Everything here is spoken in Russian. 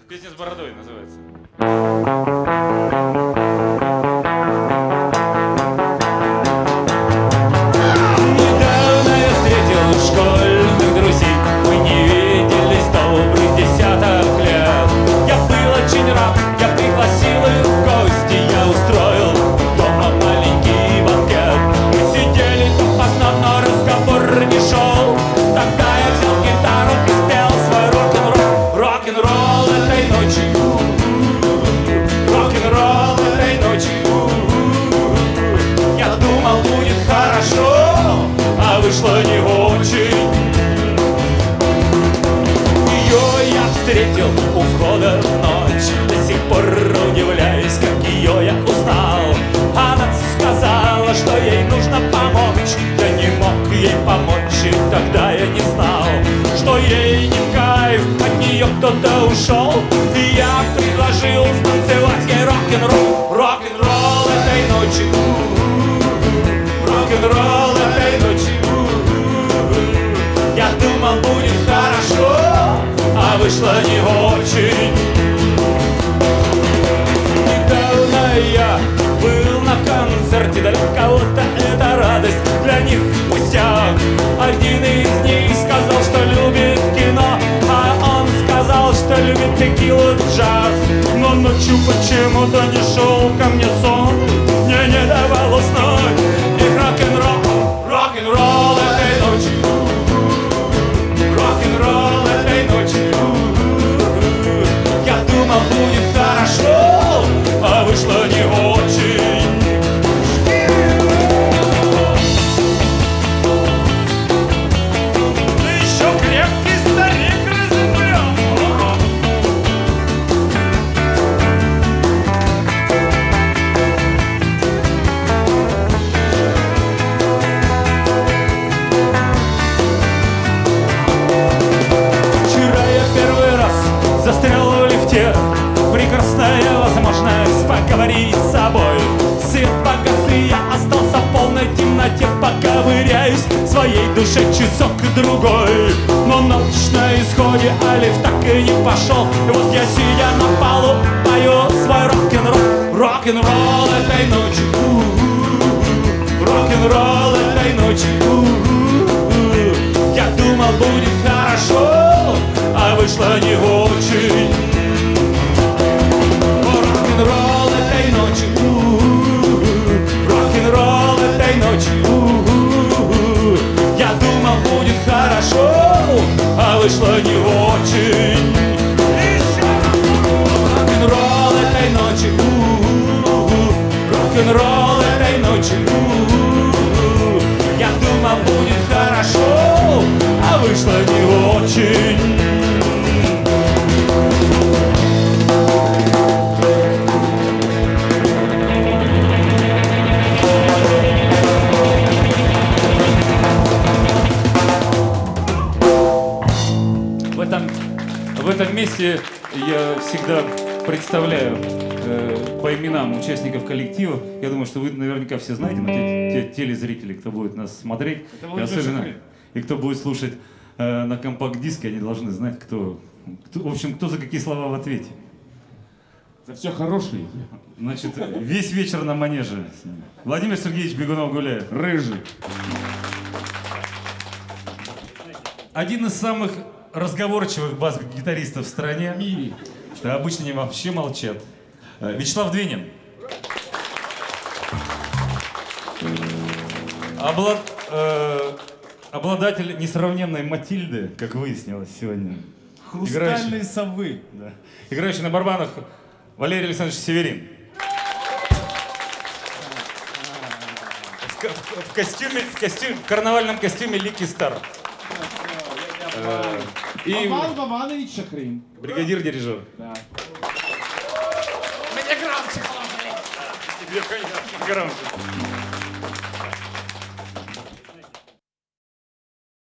Песня с бородой называется. Недавно я встретил школьных друзей. Мы не виделись добрых десяток лет. Я был очень рад, я пригласил их в гости. Я устроил дома маленький банкет. Мы сидели допоздна, но разговор не шел. Тогда я взял гитару и спел свой рок-н-ролл. Рок-н-ролл этой ночью. Рок-н-ролл этой ночью. Я думал, будет хорошо, а вышло не очень. Ее я встретил у входа в ночь. До сих пор удивляюсь, как ее я узнал. Она сказала, что ей нужно помочь. Я не мог ей помочь, и тогда я не знал, что ей не в кайф, от нее кто-то ушел. И я предложил станцевать ей рок-н-ролл. Рок-н-ролл этой ночью. Рок-н-ролл этой ночью. Я думал, будет хорошо, а вышло не очень. Недавно я был на концерте. Для кого-то это радость, для них пустяк. Один из них сказал, что любит кино, а он сказал, что любит текилу, джаз. Но ночью почему-то не шел ко мне сон. Мне не давал уснуть их рок-н-ролл. Рок-н-ролл этой ночью. Рок-н-ролл этой ночью. Я думал, будет хорошо, а вышло не очень. Ты еще крепкий старик разумлен. Вчера я первый раз застрял в лифте. Прекрасная возможность поговорить с собой. Свет погас, и я остался в полной темноте. Поковыряюсь в своей душе часок-другой. Но ночь на исходе, а лифт так и не пошел. И вот я, сидя на полу, пою свой рок-н-ролл. Рок-н-ролл этой ночью. Рок-н-ролл этой ночью. Я думал, будет хорошо, а вышло не очень. Рок-н-ролл этой ночью. Рок-н-ролл этой ночью. Я думал, будет хорошо, а вышло не очень. Рок-н-ролл этой ночью. Рок-н-ролл этой ночью. Я думал, будет хорошо, а вышло не очень. В этом месте я всегда представляю по именам участников коллектива. Я думаю, что вы наверняка все знаете, но те телезрители, кто будет нас смотреть, и особенно и кто будет слушать на компакт-диске, они должны знать, кто, в общем, кто за какие слова в ответе. За все хорошее. Значит, весь вечер на манеже. Владимир Сергеевич Бегунов гуляет. Рыжий. Один из самых разговорчивых бас-гитаристов в стране. В мире. Что обычно они вообще молчат. Вячеслав Двинин. Обладатель несравненной Матильды, как выяснилось сегодня. Хрустальные совы. Да. Играющий на барабанах Валерий Александрович Северин. В карнавальном костюме Лики Стар. И Иван Вованович Шахрин. бригадир-дирижер. Да. Мне громче положили. Тебе, конечно, громче.